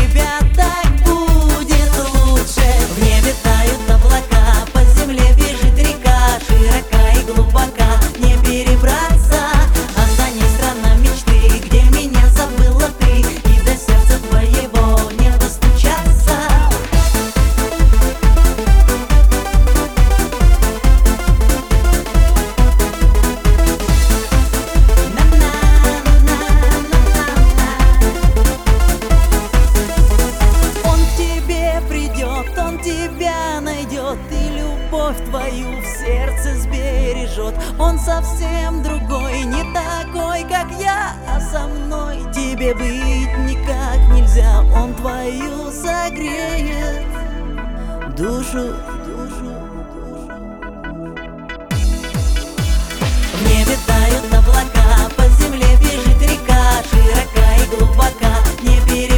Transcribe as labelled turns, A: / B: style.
A: тебя так будет лучше. В небе тают облака, по земле бежит река, широка и глубока, не перебраться. А за ней страна мечты, где меня забыла ты, и до сердца твоего не достучаться. Он к тебе придет, он тебя найдет, и любовь твою в сердце сбережет. Он совсем другой, не такой, как я, а со мной тебе быть никак нельзя. Он твою согреет душу. В небе тают облака, по земле бежит река, широка и глубока, не перебраться.